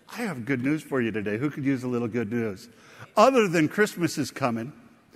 I have good news for you today. Who could use a little good news? Other than Christmas is coming,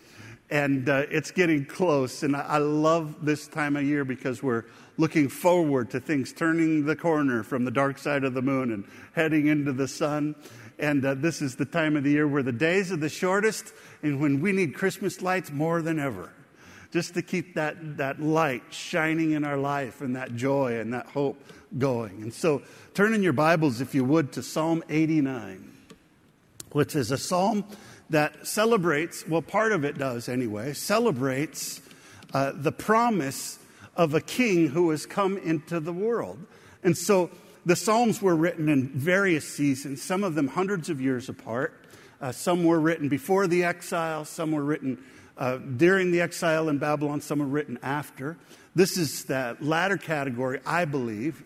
and it's getting close, and I love this time of year because we're looking forward to things turning the corner from the dark side of the moon and heading into the sun. And this is the time of the year where the days are the shortest and when we need Christmas lights more than ever, just to keep that light shining in our life and that joy and that hope going. And so turn in your Bibles, if you would, to Psalm 89, which is a psalm that celebrates, well, part of it does anyway, celebrates the promise of a king who has come into the world. And so the Psalms were written in various seasons, some of them hundreds of years apart. Some were written before the exile, some were written during the exile in Babylon, some were written after. This is that latter category, I believe.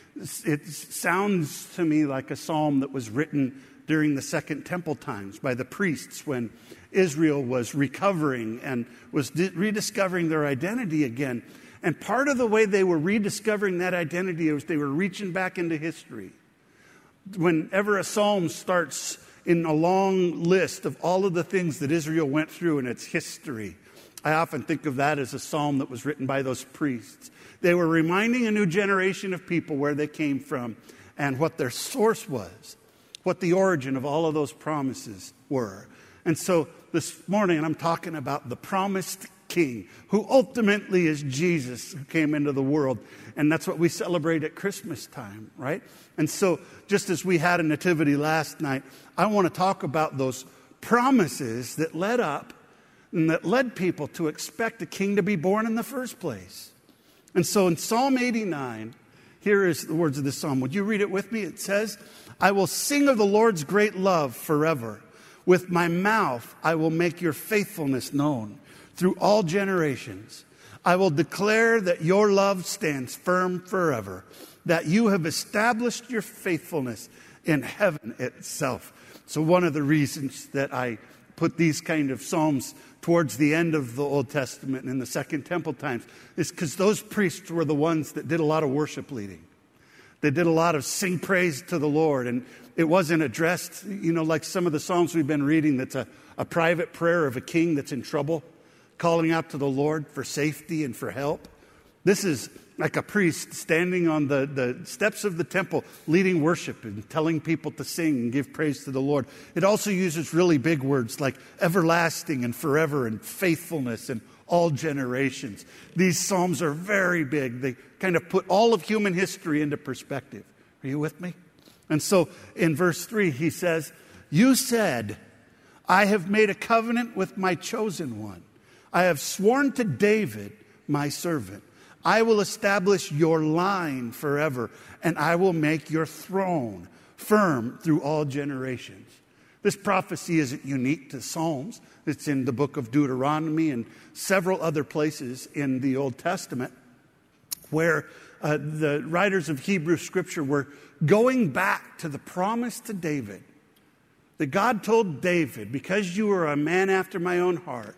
It sounds to me like a psalm that was written during the Second Temple times by the priests when Israel was recovering and was rediscovering their identity again. And part of the way they were rediscovering that identity was they were reaching back into history. Whenever a psalm starts in a long list of all of the things that Israel went through in its history, I often think of that as a psalm that was written by those priests. They were reminding a new generation of people where they came from and what their source was, what the origin of all of those promises were. And so this morning I'm talking about the promised King, who ultimately is Jesus, who came into the world. And that's what we celebrate at Christmas time, right? And so just as we had a nativity last night, I want to talk about those promises that led up and that led people to expect a king to be born in the first place. And so in Psalm 89, here is the words of this psalm. Would you read it with me? It says, I will sing of the Lord's great love forever. With my mouth, I will make your faithfulness known through all generations. I will declare that your love stands firm forever, that you have established your faithfulness in heaven itself. So one of the reasons that I put these kind of psalms towards the end of the Old Testament and in the Second Temple times is because those priests were the ones that did a lot of worship leading. They did a lot of sing praise to the Lord, and it wasn't addressed, like some of the psalms we've been reading that's a private prayer of a king that's in trouble, calling out to the Lord for safety and for help. This is like a priest standing on the steps of the temple, leading worship and telling people to sing and give praise to the Lord. It also uses really big words like everlasting and forever and faithfulness and all generations. These psalms are very big. They kind of put all of human history into perspective. Are you with me? And so in verse 3, he says, you said, I have made a covenant with my chosen one. I have sworn to David, my servant, I will establish your line forever, and I will make your throne firm through all generations. This prophecy isn't unique to Psalms. It's in the book of Deuteronomy and several other places in the Old Testament where the writers of Hebrew Scripture were going back to the promise to David that God told David, because you are a man after my own heart,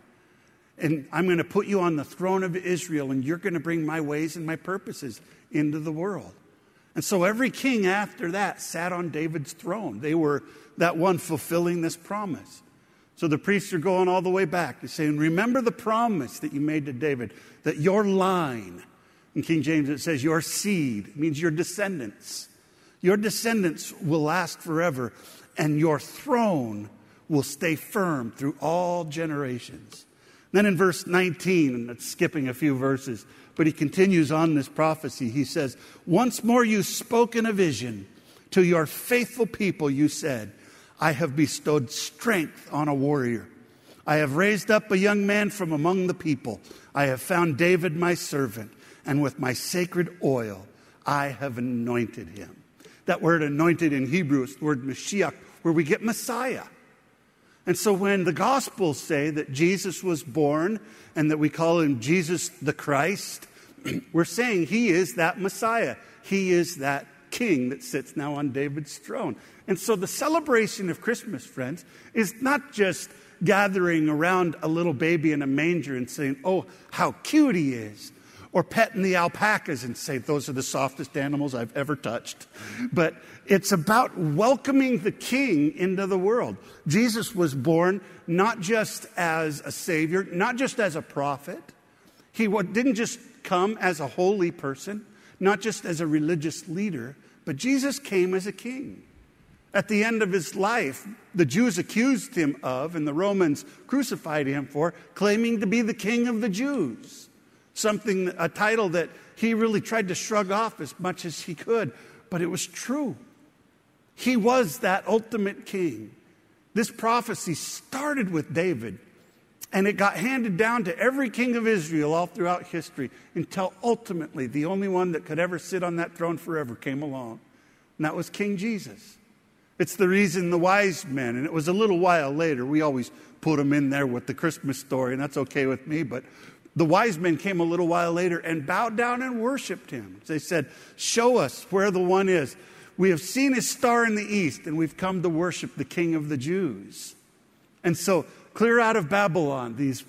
and I'm going to put you on the throne of Israel, and you're going to bring my ways and my purposes into the world. And so every king after that sat on David's throne. They were that one fulfilling this promise. So the priests are going all the way back. They're saying, remember the promise that you made to David, that your line, in King James it says your seed, means your descendants. Your descendants will last forever, and your throne will stay firm through all generations. Then in verse 19, and it's skipping a few verses, but he continues on this prophecy. He says, once more you spoke in a vision to your faithful people, you said, I have bestowed strength on a warrior. I have raised up a young man from among the people. I have found David my servant, and with my sacred oil I have anointed him. That word anointed in Hebrew is the word Mashiach, where we get Messiah. And so when the Gospels say that Jesus was born and that we call him Jesus the Christ, we're saying he is that Messiah. He is that king that sits now on David's throne. And so the celebration of Christmas, friends, is not just gathering around a little baby in a manger and saying, oh, how cute he is, or petting the alpacas and say, those are the softest animals I've ever touched. But it's about welcoming the king into the world. Jesus was born not just as a savior, not just as a prophet. He didn't just come as a holy person, not just as a religious leader, but Jesus came as a king. At the end of his life, the Jews accused him of, and the Romans crucified him for, claiming to be the king of the Jews. A title that he really tried to shrug off as much as he could, but it was true. He was that ultimate king. This prophecy started with David, and it got handed down to every king of Israel all throughout history until ultimately the only one that could ever sit on that throne forever came along, and that was King Jesus. It's the reason the wise men, and it was a little while later, we always put them in there with the Christmas story, and that's okay with me, but the wise men came a little while later and bowed down and worshiped him. They said, show us where the one is. We have seen his star in the east, and we've come to worship the King of the Jews. And so, clear out of Babylon, these,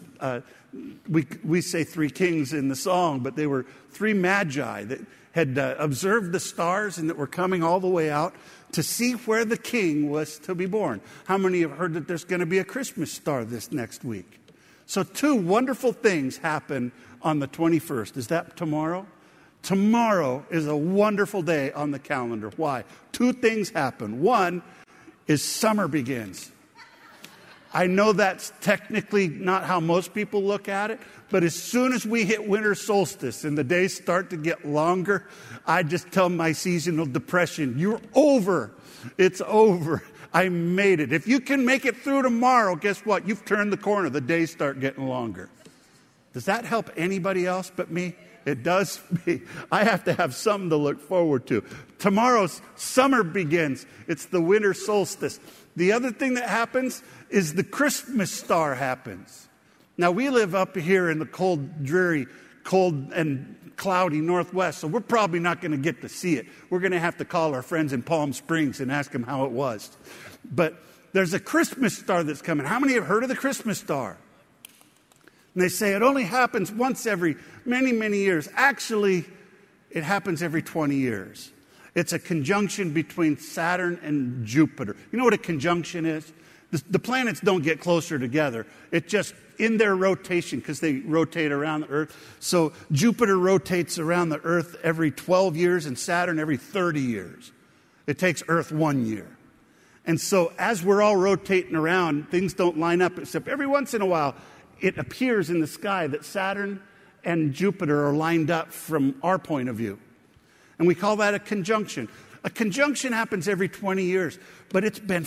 we say three kings in the song, but they were three magi that had observed the stars and that were coming all the way out to see where the king was to be born. How many have heard that there's going to be a Christmas star this next week? So two wonderful things happen on the 21st. Is that tomorrow? Tomorrow is a wonderful day on the calendar. Why? Two things happen. One is summer begins. I know that's technically not how most people look at it, but as soon as we hit winter solstice and the days start to get longer, I just tell my seasonal depression, you're over. It's over. I made it. If you can make it through tomorrow, guess what? You've turned the corner. The days start getting longer. Does that help anybody else but me? It does me. I have to have something to look forward to. Tomorrow's summer begins. It's the winter solstice. The other thing that happens is the Christmas star happens. Now, we live up here in the cold, dreary, cold and cloudy Northwest, so we're probably not going to get to see it. We're going to have to call our friends in Palm Springs and ask them how it was. But there's a Christmas star that's coming. How many have heard of the Christmas star? And they say it only happens once every many, many years. Actually, it happens every 20 years. It's a conjunction between Saturn and Jupiter. You know what a conjunction is? The planets don't get closer together. It just, in their rotation, because they rotate around the Earth. So Jupiter rotates around the Earth every 12 years and Saturn every 30 years. It takes Earth 1 year. And so as we're all rotating around, things don't line up, except every once in a while, it appears in the sky that Saturn and Jupiter are lined up from our point of view. And we call that a conjunction. A conjunction happens every 20 years, but it's been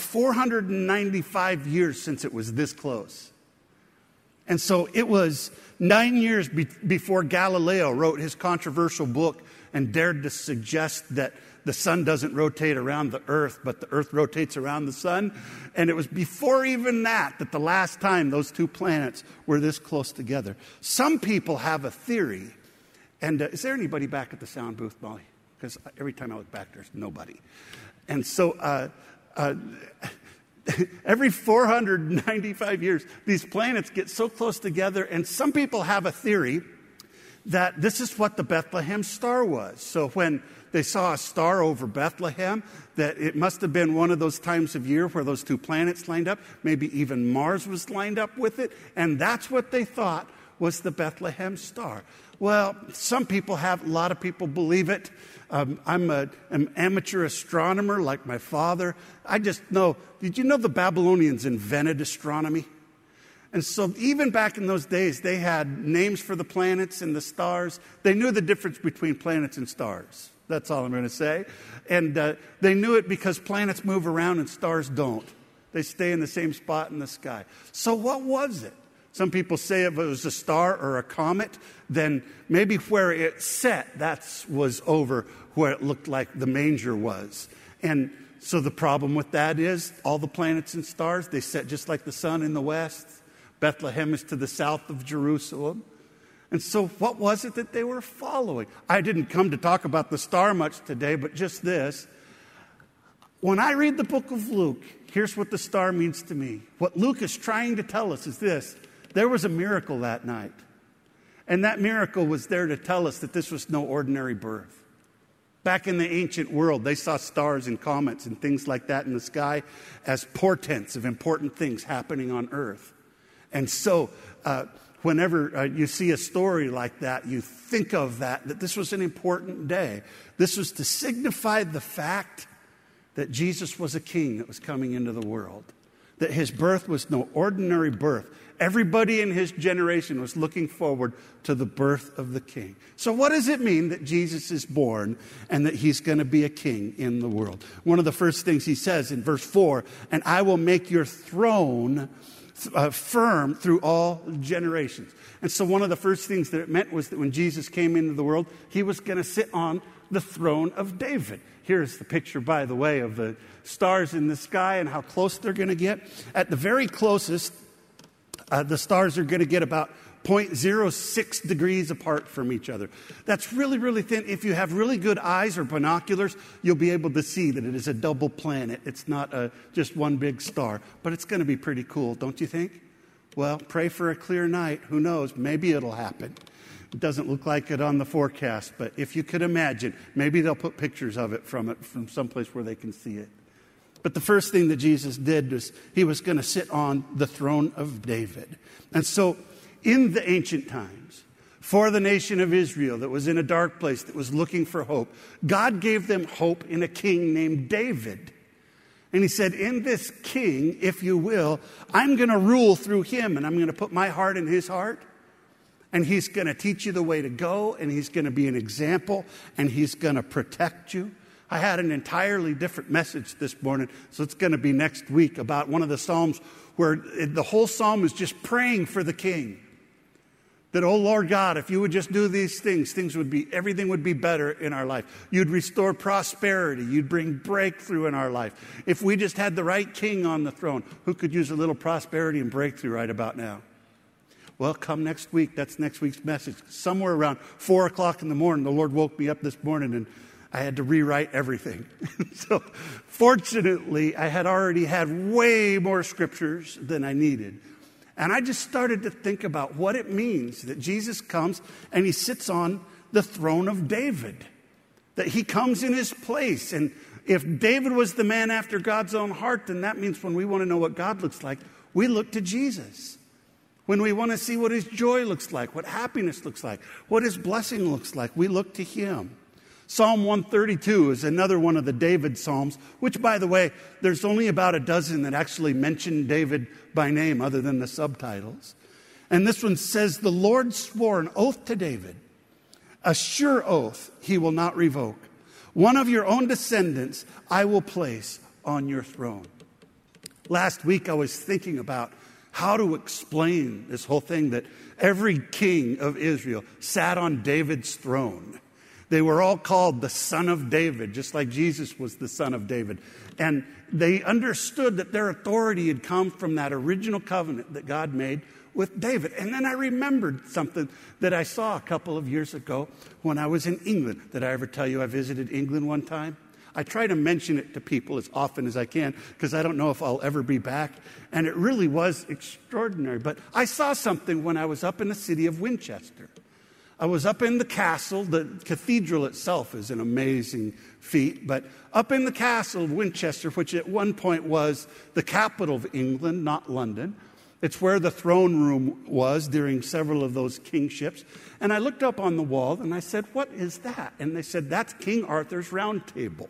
495 years since it was this close. And so it was 9 years before Galileo wrote his controversial book and dared to suggest that the sun doesn't rotate around the earth, but the earth rotates around the sun. And it was before even that the last time those two planets were this close together. Some people have a theory. And is there anybody back at the sound booth, Molly? Because every time I look back, there's nobody. And so every 495 years, these planets get so close together, and some people have a theory that this is what the Bethlehem star was. So when they saw a star over Bethlehem, that it must have been one of those times of year where those two planets lined up. Maybe even Mars was lined up with it, and that's what they thought was the Bethlehem star. Well, some people have, a lot of people believe it. I'm an amateur astronomer like my father. I just know, did you know the Babylonians invented astronomy? And so even back in those days, they had names for the planets and the stars. They knew the difference between planets and stars. That's all I'm going to say. And they knew it because planets move around and stars don't. They stay in the same spot in the sky. So what was it? Some people say if it was a star or a comet, then maybe where it set, that was over where it looked like the manger was. And so the problem with that is all the planets and stars, they set just like the sun in the west. Bethlehem is to the south of Jerusalem. And so what was it that they were following? I didn't come to talk about the star much today, but just this. When I read the book of Luke, here's what the star means to me. What Luke is trying to tell us is this. There was a miracle that night. And that miracle was there to tell us that this was no ordinary birth. Back in the ancient world, they saw stars and comets and things like that in the sky as portents of important things happening on earth. And so whenever you see a story like that, you think of that this was an important day. This was to signify the fact that Jesus was a king that was coming into the world, that his birth was no ordinary birth. Everybody in his generation was looking forward to the birth of the king. So what does it mean that Jesus is born and that he's going to be a king in the world? One of the first things he says in verse 4, and I will make your throne firm through all generations. And so one of the first things that it meant was that when Jesus came into the world, he was going to sit on the throne of David. Here's the picture, by the way, of the stars in the sky and how close they're going to get. At the very closest, the stars are going to get about 0.06 degrees apart from each other. That's really, really thin. If you have really good eyes or binoculars, you'll be able to see that it is a double planet. It's not just one big star. But it's going to be pretty cool, don't you think? Well, pray for a clear night. Who knows? Maybe it'll happen. It doesn't look like it on the forecast, but if you could imagine, maybe they'll put pictures of it from someplace where they can see it. But the first thing that Jesus did was he was going to sit on the throne of David. And so in the ancient times, for the nation of Israel that was in a dark place, that was looking for hope, God gave them hope in a king named David. And he said, in this king, if you will, I'm going to rule through him, and I'm going to put my heart in his heart. And he's going to teach you the way to go, and he's going to be an example, and he's going to protect you. I had an entirely different message this morning, so it's going to be next week, about one of the Psalms where the whole Psalm is just praying for the king. That, oh Lord God, if you would just do these things, everything would be better in our life. You'd restore prosperity. You'd bring breakthrough in our life. If we just had the right king on the throne, who could use a little prosperity and breakthrough right about now? Well, come next week. That's next week's message. Somewhere around 4 o'clock in the morning, the Lord woke me up this morning and I had to rewrite everything. So fortunately, I had already had way more scriptures than I needed. And I just started to think about what it means that Jesus comes and he sits on the throne of David. That he comes in his place. And if David was the man after God's own heart, then that means when we want to know what God looks like, we look to Jesus. When we want to see what his joy looks like, what happiness looks like, what his blessing looks like, we look to him. Psalm 132 is another one of the David Psalms, which, by the way, there's only about a dozen that actually mention David by name other than the subtitles. And this one says, the Lord swore an oath to David, a sure oath he will not revoke. One of your own descendants I will place on your throne. Last week I was thinking about how to explain this whole thing that every king of Israel sat on David's throne. They were all called the son of David, just like Jesus was the son of David. And they understood that their authority had come from that original covenant that God made with David. And then I remembered something that I saw a couple of years ago when I was in England. Did I ever tell you I visited England one time? I try to mention it to people as often as I can because I don't know if I'll ever be back. And it really was extraordinary. But I saw something when I was up in the city of Winchester. I was up in the castle. The cathedral itself is an amazing feat. But up in the castle of Winchester, which at one point was the capital of England, not London. It's where the throne room was during several of those kingships. And I looked up on the wall and I said, what is that? And they said, that's King Arthur's Round Table.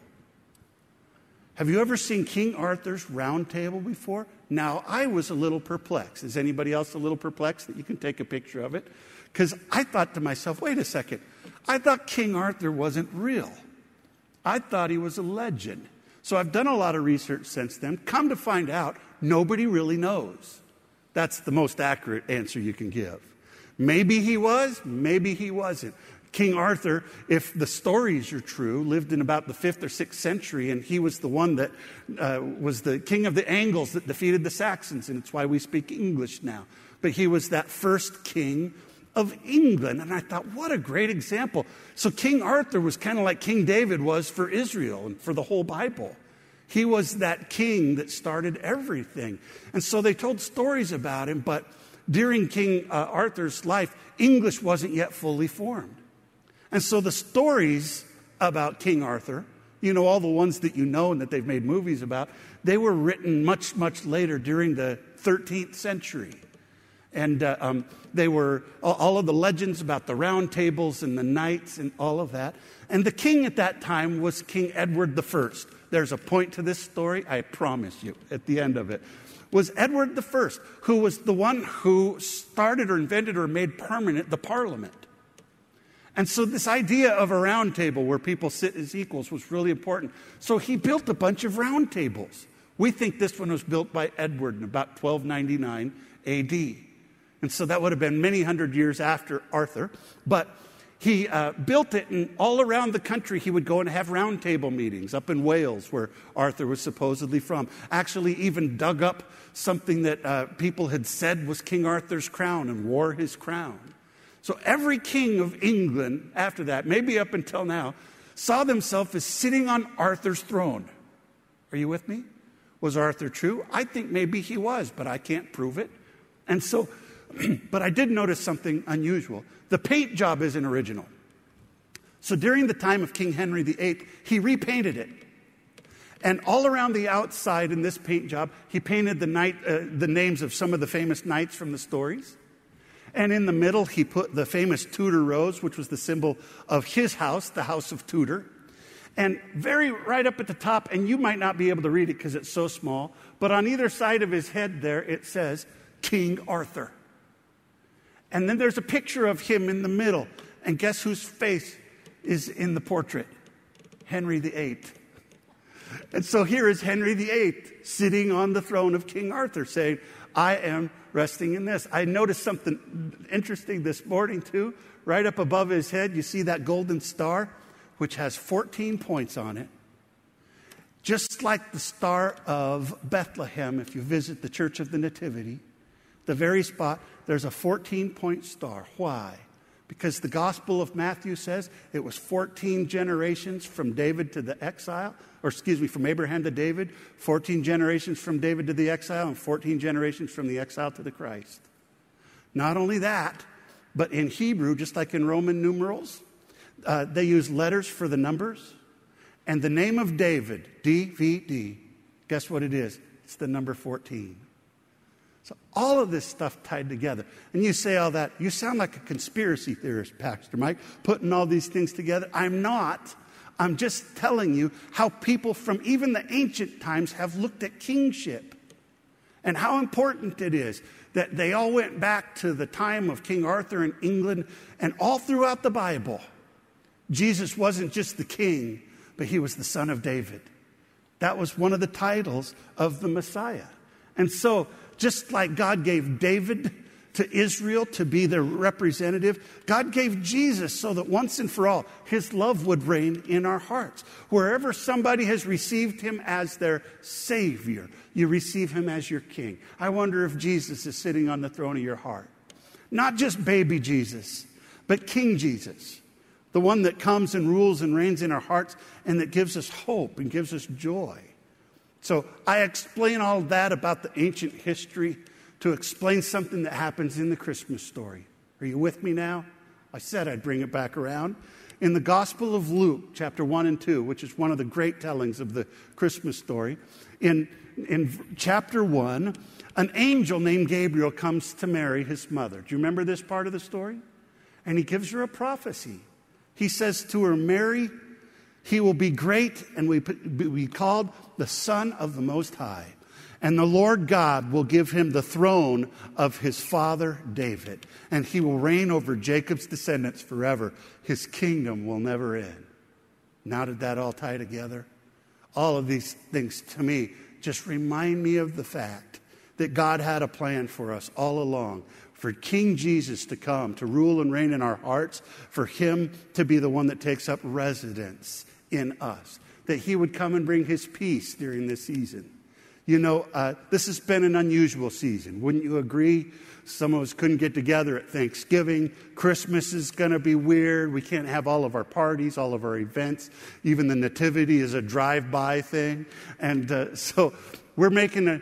Have you ever seen King Arthur's Round Table before? Now, I was a little perplexed. Is anybody else a little perplexed that you can take a picture of it? Because I thought to myself, wait a second. I thought King Arthur wasn't real. I thought he was a legend. So I've done a lot of research since then. Come to find out, nobody really knows. That's the most accurate answer you can give. Maybe he was, maybe he wasn't. King Arthur, if the stories are true, lived in about the 5th or 6th century, and he was the one that was the king of the Angles that defeated the Saxons, and it's why we speak English now. But he was that first king of England, and I thought, what a great example. So King Arthur was kind of like King David was for Israel and for the whole Bible. He was that king that started everything. And so they told stories about him, but during King Arthur's life, English wasn't yet fully formed. And so the stories about King Arthur, all the ones that you know and that they've made movies about, they were written much, much later during the 13th century. And they were all of the legends about the round tables and the knights and all of that. And the king at that time was King Edward I. There's a point to this story, I promise you, at the end of it. Was Edward I, who was the one who started or invented or made permanent the Parliament. And so this idea of a round table where people sit as equals was really important. So he built a bunch of round tables. We think this one was built by Edward in about 1299 AD. And so that would have been many hundred years after Arthur. But he built it, and all around the country he would go and have round table meetings, up in Wales where Arthur was supposedly from. Actually even dug up something that people had said was King Arthur's crown and wore his crown. So every king of England after that, maybe up until now, saw themselves as sitting on Arthur's throne. Are you with me? Was Arthur true? I think maybe he was, but I can't prove it. And so, but I did notice something unusual. The paint job isn't original. So during the time of King Henry VIII, he repainted it. And all around the outside in this paint job, he painted the names of some of the famous knights from the stories. And in the middle, he put the famous Tudor rose, which was the symbol of his house, the House of Tudor. And very right up at the top, and you might not be able to read it because it's so small, but on either side of his head there, it says, King Arthur. And then there's a picture of him in the middle. And guess whose face is in the portrait? Henry VIII. And so here is Henry VIII sitting on the throne of King Arthur saying, I am resting in this. I noticed something interesting this morning too. Right up above his head, you see that golden star, which has 14 points on it. Just like the Star of Bethlehem, if you visit the Church of the Nativity, the very spot, there's a 14-point star. Why? Because the Gospel of Matthew says it was 14 generations from David to the exile, from Abraham to David, 14 generations from David to the exile, and 14 generations from the exile to the Christ. Not only that, but in Hebrew, just like in Roman numerals, they use letters for the numbers. And the name of David, DVD, guess what it is? It's the number 14. So all of this stuff tied together. And you say all that, you sound like a conspiracy theorist, Pastor Mike, putting all these things together. I'm not. I'm just telling you how people from even the ancient times have looked at kingship and how important it is that they all went back to the time of King Arthur in England, and all throughout the Bible, Jesus wasn't just the king, but he was the son of David. That was one of the titles of the Messiah. And so, just like God gave David to Israel to be their representative, God gave Jesus so that once and for all, his love would reign in our hearts. Wherever somebody has received him as their Savior, you receive him as your King. I wonder if Jesus is sitting on the throne of your heart. Not just baby Jesus, but King Jesus. The one that comes and rules and reigns in our hearts and that gives us hope and gives us joy. So I explain all that about the ancient history to explain something that happens in the Christmas story. Are you with me now? I said I'd bring it back around. In the Gospel of Luke, chapter 1 and 2, which is one of the great tellings of the Christmas story, in chapter 1, an angel named Gabriel comes to Mary, his mother. Do you remember this part of the story? And he gives her a prophecy. He says to her, Mary, he will be great and will be called the Son of the Most High. And the Lord God will give him the throne of his father David. And he will reign over Jacob's descendants forever. His kingdom will never end. Now did that all tie together? All of these things to me just remind me of the fact that God had a plan for us all along. For King Jesus to come, to rule and reign in our hearts, for him to be the one that takes up residence in us, that he would come and bring his peace during this season. This has been an unusual season. Wouldn't you agree? Some of us couldn't get together at Thanksgiving. Christmas is going to be weird. We can't have all of our parties, all of our events. Even the nativity is a drive-by thing. And so we're making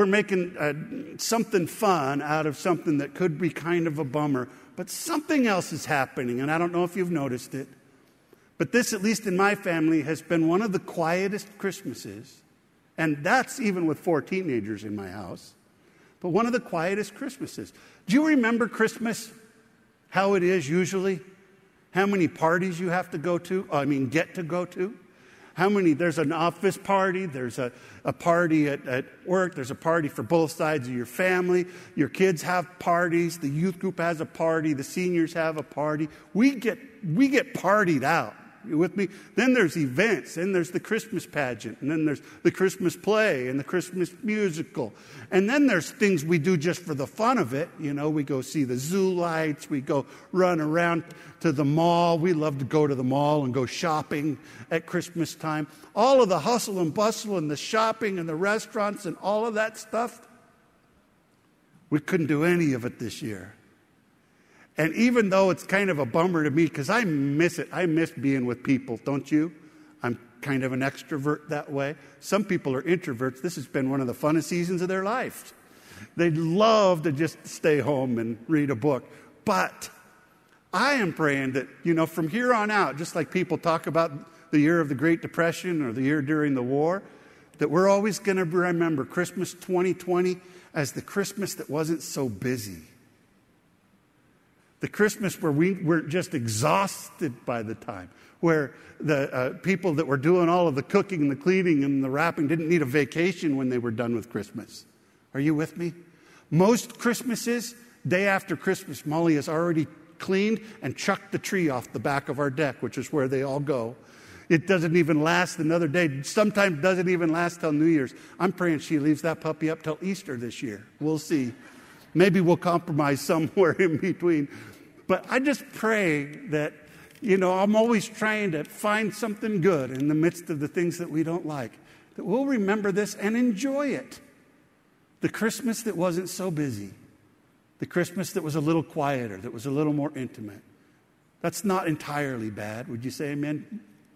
something fun out of something that could be kind of a bummer. But something else is happening, and I don't know if you've noticed it. But this, at least in my family, has been one of the quietest Christmases. And that's even with 4 teenagers in my house. But one of the quietest Christmases. Do you remember Christmas? How it is usually? How many parties you have to go to? Get to go to? There's an office party, there's a party at work, there's a party for both sides of your family. Your kids have parties, the youth group has a party, the seniors have a party. We get partied out. You with me? Then there's events, then there's the Christmas pageant, and then there's the Christmas play and the Christmas musical. And then there's things we do just for the fun of it. We go see the zoo lights, we go run around to the mall. We love to go to the mall and go shopping at Christmas time. All of the hustle and bustle and the shopping and the restaurants and all of that stuff, we couldn't do any of it this year. And even though it's kind of a bummer to me, because I miss it. I miss being with people, don't you? I'm kind of an extrovert that way. Some people are introverts. This has been one of the funnest seasons of their life. They'd love to just stay home and read a book. But I am praying that, from here on out, just like people talk about the year of the Great Depression or the year during the war, that we're always going to remember Christmas 2020 as the Christmas that wasn't so busy. The Christmas where we were just exhausted by the time, where the people that were doing all of the cooking and the cleaning and the wrapping didn't need a vacation when they were done with Christmas. Are you with me? Most Christmases, day after Christmas, Molly has already cleaned and chucked the tree off the back of our deck, which is where they all go. It doesn't even last another day. Sometimes doesn't even last till New Year's. I'm praying she leaves that puppy up till Easter this year. We'll see. Maybe we'll compromise somewhere in between. But I just pray that, I'm always trying to find something good in the midst of the things that we don't like. That we'll remember this and enjoy it. The Christmas that wasn't so busy. The Christmas that was a little quieter, that was a little more intimate. That's not entirely bad. Would you say amen?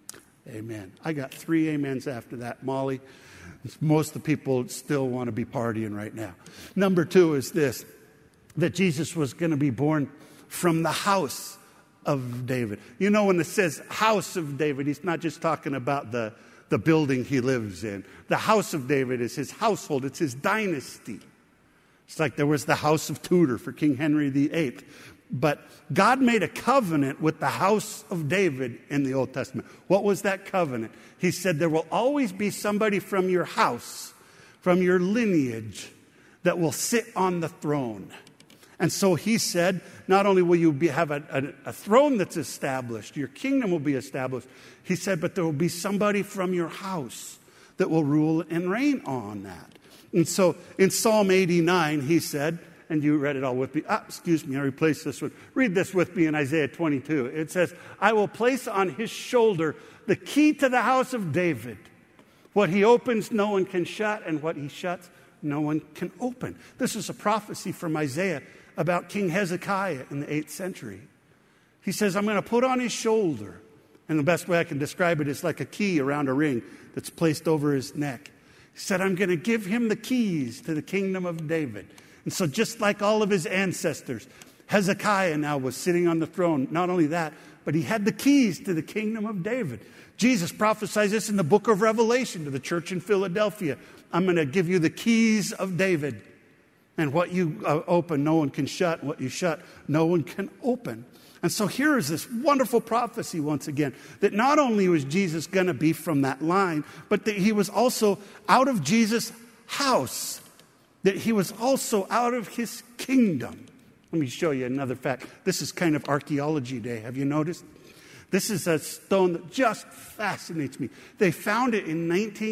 Amen. I got 3 amens after that, Molly. Most of the people still want to be partying right now. Number 2 is this, that Jesus was going to be born from the house of David. When it says house of David, he's not just talking about the building he lives in. The house of David is his household. It's his dynasty. It's like there was the house of Tudor for King Henry VIII. But God made a covenant with the house of David in the Old Testament. What was that covenant? He said there will always be somebody from your house, from your lineage, that will sit on the throne. And so he said, not only will you have a throne that's established, your kingdom will be established. He said, but there will be somebody from your house that will rule and reign on that. And so in Psalm 89, he said, and you read it all with me. Excuse me, I replaced this one. Read this with me in Isaiah 22. It says, I will place on his shoulder the key to the house of David. What he opens, no one can shut, and what he shuts, no one can open. This is a prophecy from Isaiah about King Hezekiah in the 8th century. He says, I'm going to put on his shoulder, and the best way I can describe it is like a key around a ring that's placed over his neck. He said, I'm going to give him the keys to the kingdom of David. And so just like all of his ancestors, Hezekiah now was sitting on the throne. Not only that, but he had the keys to the kingdom of David. Jesus prophesies this in the book of Revelation to the church in Philadelphia. I'm going to give you the keys of David. And what you open, no one can shut. What you shut, no one can open. And so here is this wonderful prophecy once again, that not only was Jesus going to be from that line, but that he was also out of Jesus' house, that he was also out of his kingdom. Let me show you another fact. This is kind of archaeology day. Have you noticed? This is a stone that just fascinates me. They found it in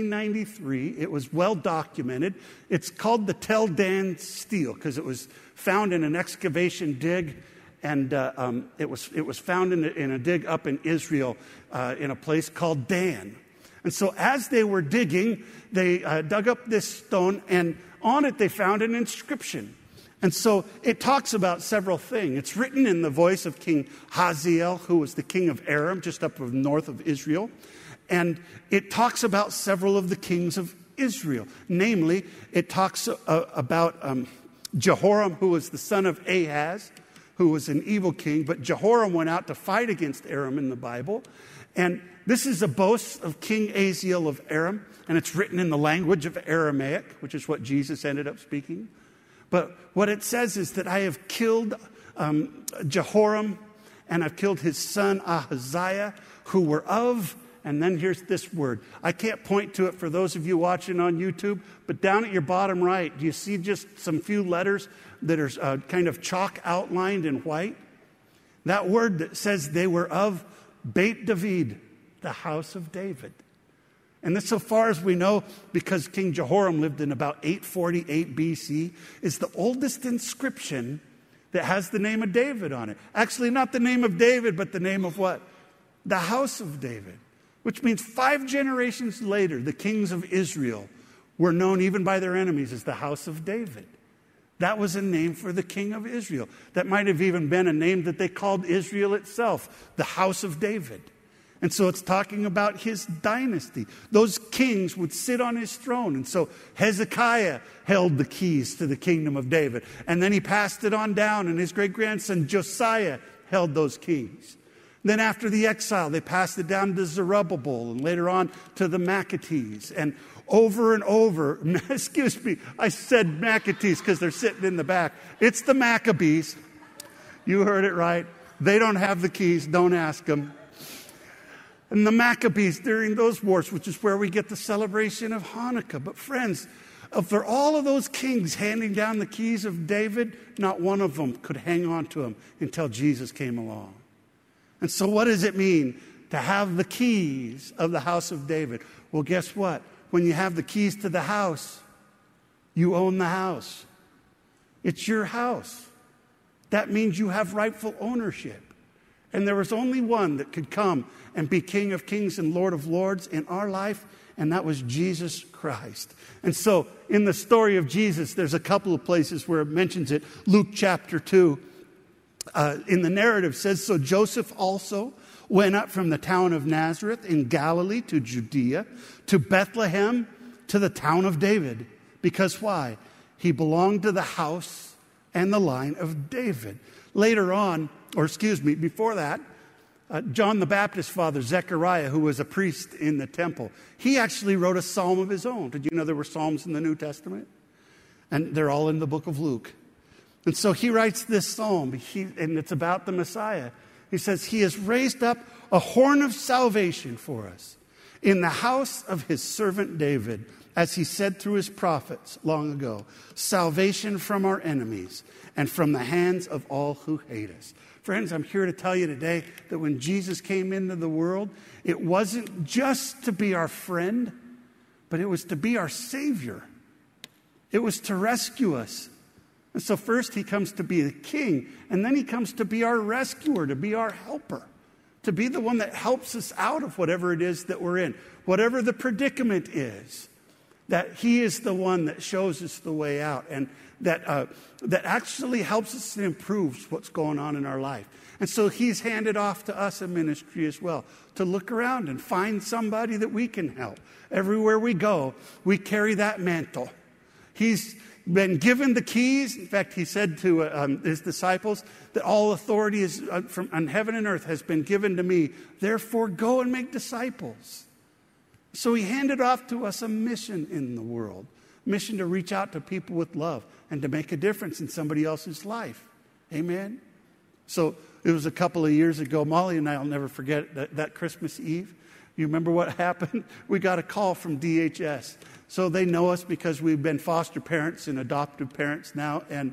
1993. It was well documented. It's called the Tel Dan stele because it was found in an excavation dig, and it was found in a dig up in Israel in a place called Dan. And so as they were digging, they dug up this stone, and on it they found an inscription. And so it talks about several things. It's written in the voice of King Hazael, who was the king of Aram, just up north of Israel. And it talks about several of the kings of Israel. Namely, it talks about Jehoram, who was the son of Ahaz, who was an evil king. But Jehoram went out to fight against Aram in the Bible. And this is a boast of King Hazael of Aram. And it's written in the language of Aramaic, which is what Jesus ended up speaking. But what it says is that I have killed Jehoram, and I've killed his son Ahaziah, who were of, and then here's this word. I can't point to it for those of you watching on YouTube, but down at your bottom right, do you see just some few letters that are kind of chalk outlined in white? That word that says they were of Beit David, the house of David. And that's so far as we know, because King Jehoram lived in about 848 BC, is the oldest inscription that has the name of David on it. Actually, not the name of David, but the name of what? The house of David. Which means 5 generations later, the kings of Israel were known even by their enemies as the house of David. That was a name for the king of Israel. That might have even been a name that they called Israel itself, the house of David. And so it's talking about his dynasty. Those kings would sit on his throne. And so Hezekiah held the keys to the kingdom of David. And then he passed it on down, and his great-grandson Josiah held those keys. Then after the exile, they passed it down to Zerubbabel, and later on to the Maccabees. And over and over, excuse me, I said Maccabees because they're sitting in the back. It's the Maccabees. You heard it right. They don't have the keys. Don't ask them. And the Maccabees during those wars, which is where we get the celebration of Hanukkah. But friends, for all of those kings handing down the keys of David, not one of them could hang on to them until Jesus came along. And so what does it mean to have the keys of the house of David? Well, guess what? When you have the keys to the house, you own the house. It's your house. That means you have rightful ownership. And there was only one that could come and be King of Kings and Lord of Lords in our life, and that was Jesus Christ. And so in the story of Jesus, there's a couple of places where it mentions it. Luke chapter 2, in the narrative says, so Joseph also went up from the town of Nazareth in Galilee to Judea, to Bethlehem, to the town of David. Because why? He belonged to the house and the line of David. Later on, before that, John the Baptist's father, Zechariah, who was a priest in the temple, he actually wrote a psalm of his own. Did you know there were psalms in the New Testament? And they're all in the book of Luke. And so he writes this psalm, and it's about the Messiah. He says, he has raised up a horn of salvation for us in the house of his servant David, as he said through his prophets long ago, salvation from our enemies and from the hands of all who hate us. Friends, I'm here to tell you today that when Jesus came into the world, it wasn't just to be our friend, but it was to be our Savior. It was to rescue us. And so first he comes to be the king, and then he comes to be our rescuer, to be our helper, to be the one that helps us out of whatever it is that we're in, whatever the predicament is, that he is the one that shows us the way out, and that actually helps us and improves what's going on in our life. And so he's handed off to us a ministry as well, to look around and find somebody that we can help. Everywhere we go, we carry that mantle. He's been given the keys. In fact, he said to his disciples that all authority is on heaven and earth has been given to me. Therefore, go and make disciples. So he handed off to us a mission in the world, mission to reach out to people with love and to make a difference in somebody else's life. Amen? So it was a couple of years ago. Molly and I will never forget that Christmas Eve. You remember what happened? We got a call from DHS. So they know us because we've been foster parents and adoptive parents now. And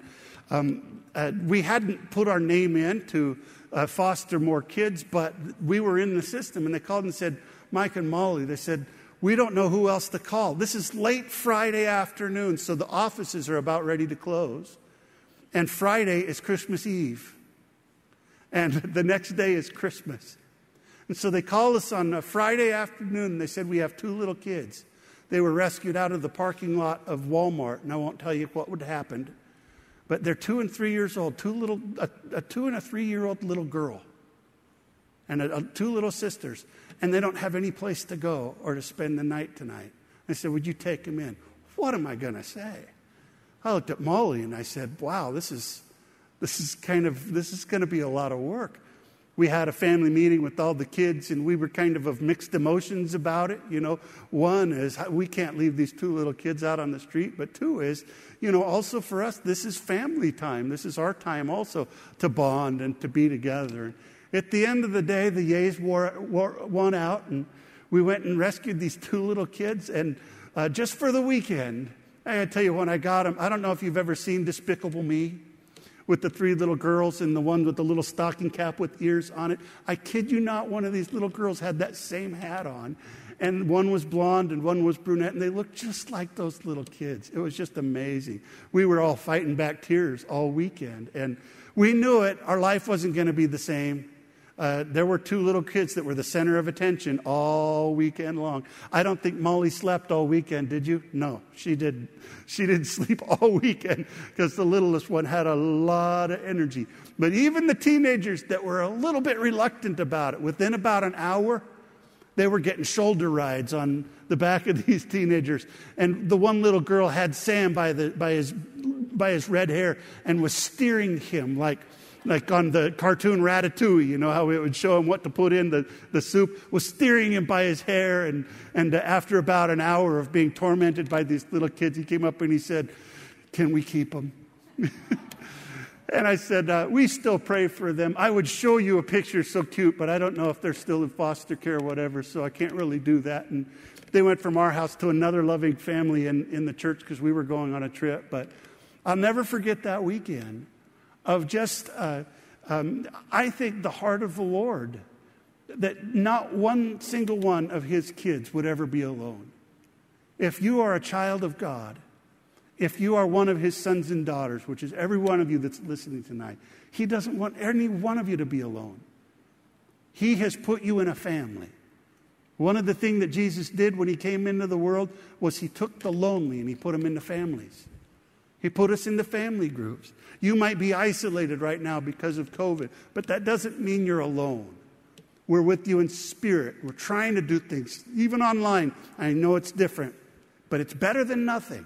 we hadn't put our name in to foster more kids, but we were in the system. And they called and said, Mike and Molly, they said, we don't know who else to call. This is late Friday afternoon, so the offices are about ready to close. And Friday is Christmas Eve. And the next day is Christmas. And so they called us on a Friday afternoon, and they said, we have 2 little kids. They were rescued out of the parking lot of Walmart, and I won't tell you what would happen. But they're 2 and 3 years old, a 2 and a 3-year-old little girl, and 2 little sisters. And they don't have any place to go or to spend the night tonight. I said, would you take them in? What am I going to say? I looked at Molly and I said, wow, this is going to be a lot of work. We had a family meeting with all the kids, and we were kind of mixed emotions about it. One is we can't leave these 2 little kids out on the street, but 2 is, also for us, this is family time. This is our time also to bond and to be together. At the end of the day, the yays won out, and we went and rescued these 2 little kids, and just for the weekend, I gotta tell you, when I got them, I don't know if you've ever seen Despicable Me, with the 3 little girls and the one with the little stocking cap with ears on it. I kid you not, one of these little girls had that same hat on. And one was blonde and one was brunette, and they looked just like those little kids. It was just amazing. We were all fighting back tears all weekend. And we knew it. Our life wasn't going to be the same. There were 2 little kids that were the center of attention all weekend long. I don't think Molly slept all weekend, did you? No, she didn't. She didn't sleep all weekend because the littlest one had a lot of energy. But even the teenagers that were a little bit reluctant about it, within about an hour, they were getting shoulder rides on the back of these teenagers. And the one little girl had Sam by his red hair and was steering him like on the cartoon Ratatouille, how it would show him what to put in the soup, was steering him by his hair. And after about an hour of being tormented by these little kids, he came up and he said, can we keep them? And I said, we still pray for them. I would show you a picture so cute, but I don't know if they're still in foster care or whatever, so I can't really do that. And they went from our house to another loving family in the church because we were going on a trip. But I'll never forget that weekend of just, I think, the heart of the Lord, that not one single one of his kids would ever be alone. If you are a child of God, if you are one of his sons and daughters, which is every one of you that's listening tonight, he doesn't want any one of you to be alone. He has put you in a family. One of the things that Jesus did when he came into the world was he took the lonely and he put them into families. He put us into family groups. You might be isolated right now because of COVID, but that doesn't mean you're alone. We're with you in spirit. We're trying to do things, even online. I know it's different, but it's better than nothing.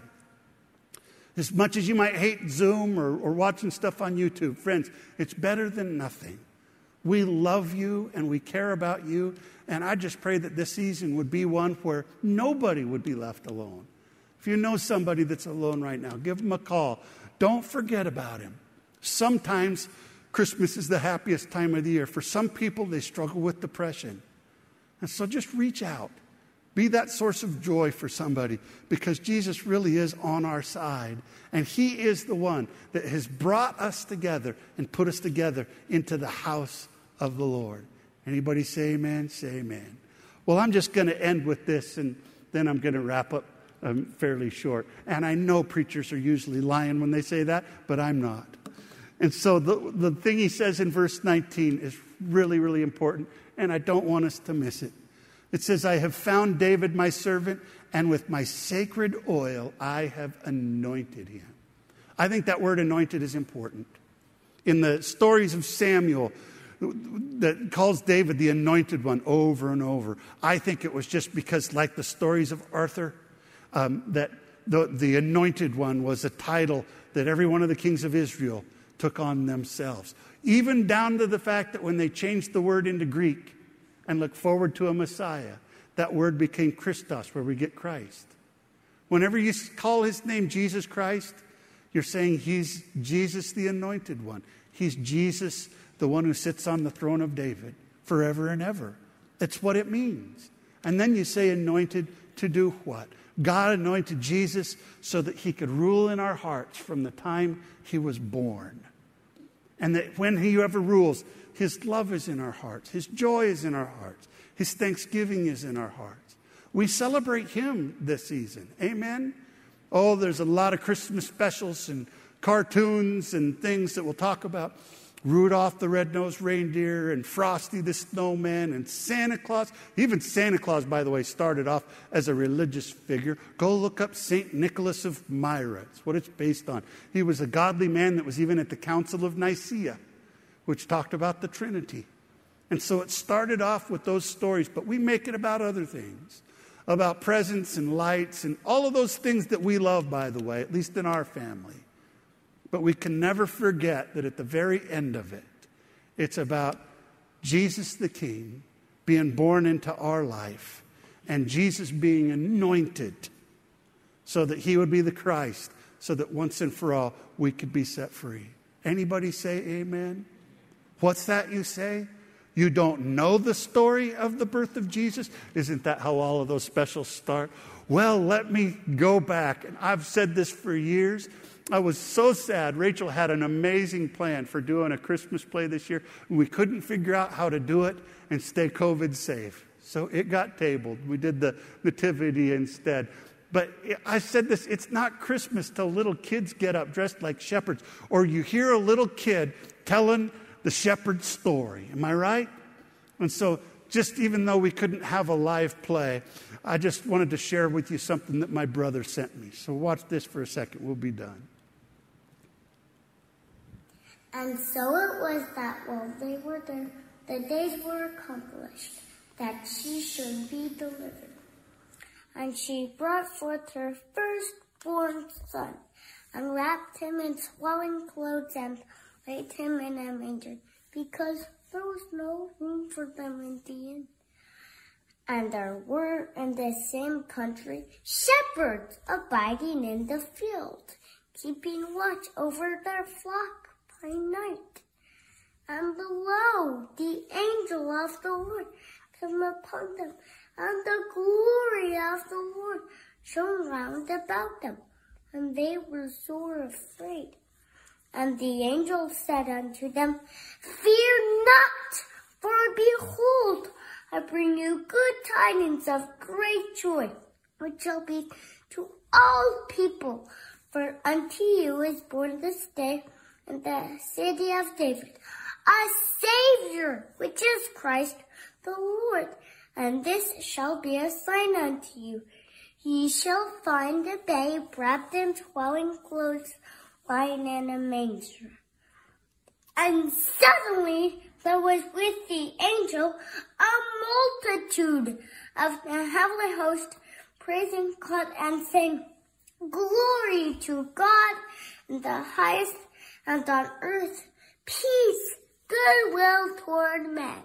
As much as you might hate Zoom or watching stuff on YouTube, friends, it's better than nothing. We love you and we care about you, and I just pray that this season would be one where nobody would be left alone. If you know somebody that's alone right now, give them a call. Don't forget about him. Sometimes Christmas is the happiest time of the year. For some people, they struggle with depression. And so just reach out. Be that source of joy for somebody, because Jesus really is on our side. And he is the one that has brought us together and put us together into the house of the Lord. Anybody say amen? Say amen. Well, I'm just going to end with this, and then I'm going to wrap up fairly short. And I know preachers are usually lying when they say that, but I'm not. And so the thing he says in verse 19 is really, really important, and I don't want us to miss it. It says, I have found David my servant, and with my sacred oil I have anointed him. I think that word anointed is important. In the stories of Samuel that calls David the anointed one over and over, I think it was just because, like the stories of Arthur, that the anointed one was a title that every one of the kings of Israel took on themselves. Even down to the fact that when they changed the word into Greek and looked forward to a Messiah, that word became Christos, where we get Christ. Whenever you call his name Jesus Christ, you're saying he's Jesus the anointed one. He's Jesus, the one who sits on the throne of David forever and ever. That's what it means. And then you say anointed to do what? God anointed Jesus so that he could rule in our hearts from the time he was born. And that when he ever rules, his love is in our hearts. His joy is in our hearts. His thanksgiving is in our hearts. We celebrate him this season. Amen? Oh, there's a lot of Christmas specials and cartoons and things that we'll talk about. Rudolph the Red-Nosed Reindeer and Frosty the Snowman and Santa Claus. Even Santa Claus, by the way, started off as a religious figure. Go look up St. Nicholas of Myra. It's what it's based on. He was a godly man that was even at the Council of Nicaea, which talked about the Trinity. And so it started off with those stories, but we make it about other things, about presents and lights and all of those things that we love, by the way, at least in our family. But we can never forget that at the very end of it, it's about Jesus the King being born into our life and Jesus being anointed so that he would be the Christ, so that once and for all we could be set free. Anybody say amen? What's that you say? You don't know the story of the birth of Jesus? Isn't that how all of those specials start? Well, let me go back. And I've said this for years. I was so sad. Rachel had an amazing plan for doing a Christmas play this year. We couldn't figure out how to do it and stay COVID safe. So it got tabled. We did the nativity instead. But I said this, it's not Christmas till little kids get up dressed like shepherds, or you hear a little kid telling the shepherd's story. Am I right? And so just even though we couldn't have a live play, I just wanted to share with you something that my brother sent me. So watch this for a second. We'll be done. And so it was that while they were there, the days were accomplished, that she should be delivered. And she brought forth her firstborn son, and wrapped him in swaddling clothes, and laid him in a manger, because there was no room for them in the inn. And there were in the same country shepherds abiding in the field, keeping watch over their flock by night. And lo, the angel of the Lord came upon them, and the glory of the Lord shone round about them, and they were sore afraid. And the angel said unto them, Fear not, for behold, I bring you good tidings of great joy, which shall be to all people. For unto you is born this day in the city of David a Savior, which is Christ the Lord. And this shall be a sign unto you. Ye shall find a babe wrapped in swaddling clothes, lying in a manger. And suddenly there was with the angel a multitude of the heavenly host, praising God and saying, Glory to God in the highest, and on earth peace, goodwill toward men.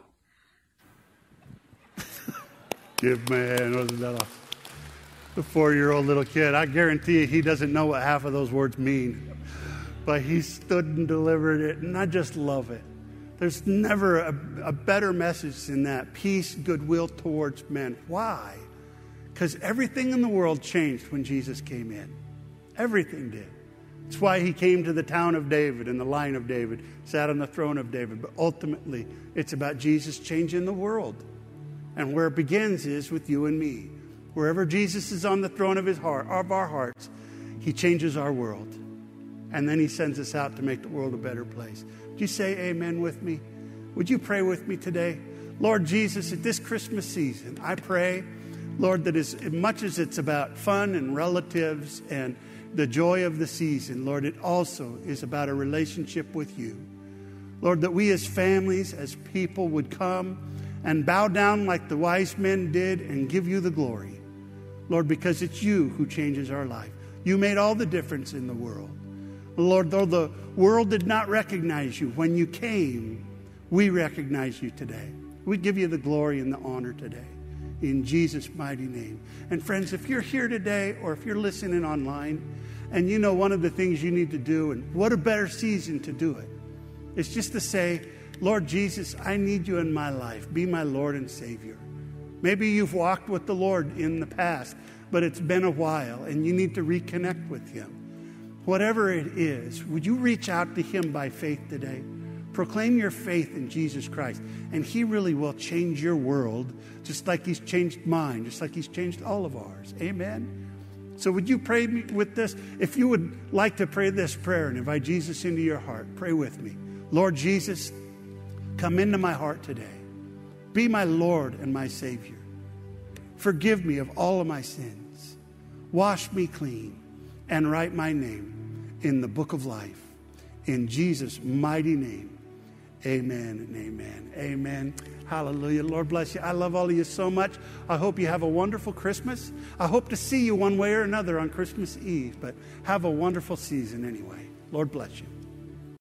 Give my hand. Wasn't that awesome? The 4-year-old little kid. I guarantee you he doesn't know what half of those words mean. But he stood and delivered it, and I just love it. There's never a better message than that. Peace, goodwill towards men. Why? Because everything in the world changed when Jesus came in. Everything did. It's why he came to the town of David and the line of David, sat on the throne of David. But ultimately, it's about Jesus changing the world. And where it begins is with you and me. Wherever Jesus is on the throne of his heart, of our hearts, he changes our world. And then he sends us out to make the world a better place. Would you say amen with me? Would you pray with me today? Lord Jesus, at this Christmas season, I pray, Lord, that as much as it's about fun and relatives and the joy of the season, Lord, it also is about a relationship with you. Lord, that we as families, as people would come and bow down like the wise men did and give you the glory. Lord, because it's you who changes our life. You made all the difference in the world. Lord, though the world did not recognize you when you came, we recognize you today. We give you the glory and the honor today. In Jesus' mighty name. And friends, if you're here today or if you're listening online and you know one of the things you need to do, and what a better season to do it, it's just to say, Lord Jesus, I need you in my life. Be my Lord and Savior. Maybe you've walked with the Lord in the past, but it's been a while and you need to reconnect with him. Whatever it is, would you reach out to him by faith today? Proclaim your faith in Jesus Christ, and he really will change your world just like he's changed mine, just like he's changed all of ours. Amen? So would you pray with this? If you would like to pray this prayer and invite Jesus into your heart, pray with me. Lord Jesus, come into my heart today. Be my Lord and my Savior. Forgive me of all of my sins. Wash me clean and write my name in the book of life. In Jesus' mighty name, amen and amen. Amen. Hallelujah. Lord bless you. I love all of you so much. I hope you have a wonderful Christmas. I hope to see you one way or another on Christmas Eve, but have a wonderful season anyway. Lord bless you.